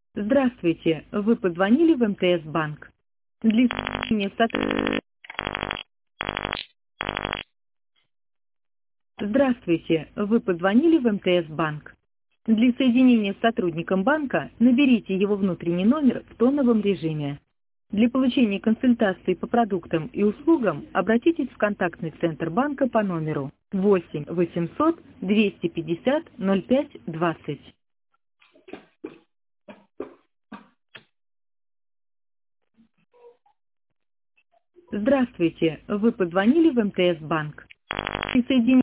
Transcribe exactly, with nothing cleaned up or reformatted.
Здравствуйте, вы позвонили в эм тэ эс банк. Для соединения сотруд- Здравствуйте, вы позвонили в эм тэ эс банк. Для соединения с сотрудником банка наберите его внутренний номер в тоновом режиме. Для получения консультации по продуктам и услугам обратитесь в контактный центр банка по номеру восемь восемьсот двести пятьдесят ноль пять двадцать. Здравствуйте, вы позвонили в эм тэ эс банк. Для соединения